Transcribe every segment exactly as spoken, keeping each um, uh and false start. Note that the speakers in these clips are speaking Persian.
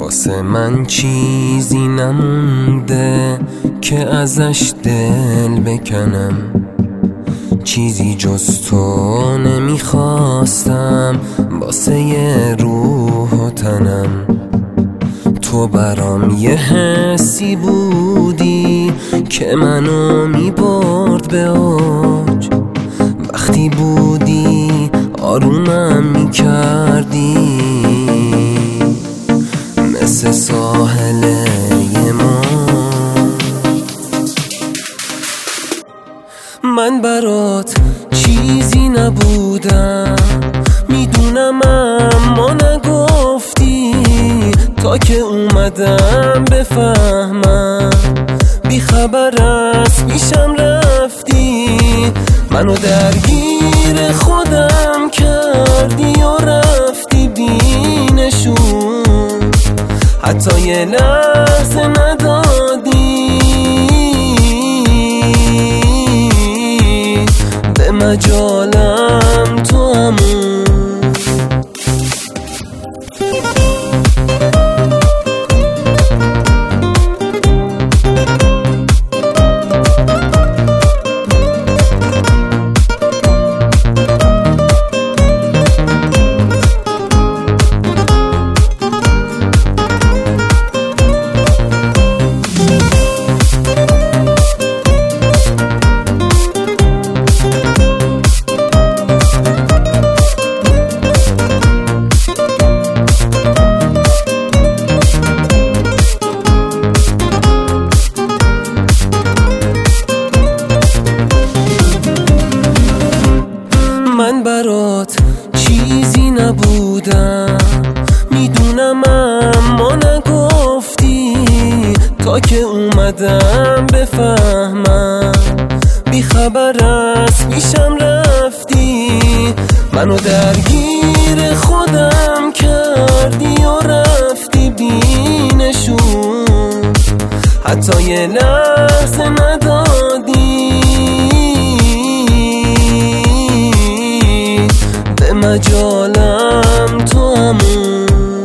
واسه من چیزی نمونده که ازش دل بکنم، چیزی جز تو نمیخواستم واسه یه روح و تنم. تو برام یه حسی بودی که منو میبرد به اوج، وقتی بودی آرومم میکردی مثل ساحل یه ما. من برات چیزی نبودم میدونم، اما نگفتی تا که اومدم بفهمم. بی خبر از پیشم رفتی، منو درگیر خودم کردی و رفتی بینشون، حتی یه لحظه ندادی به مجالم تو همون. من برات چیزی نبودم میدونم، اما نگفتی تا که اومدم بفهمم. بی خبر از پیشم رفتی، منو درگیر خودم کردی و رفتی بینشون، حتی یه لحظه ندادی به مجالم تو همون.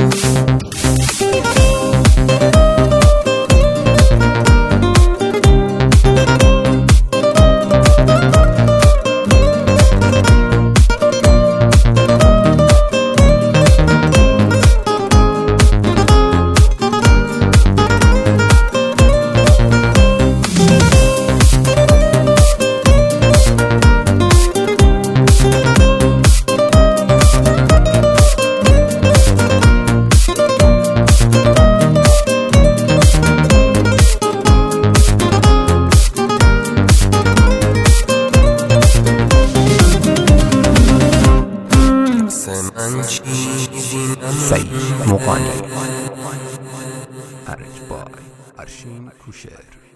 سعید مقانی. ارج بای ارشین کوشر.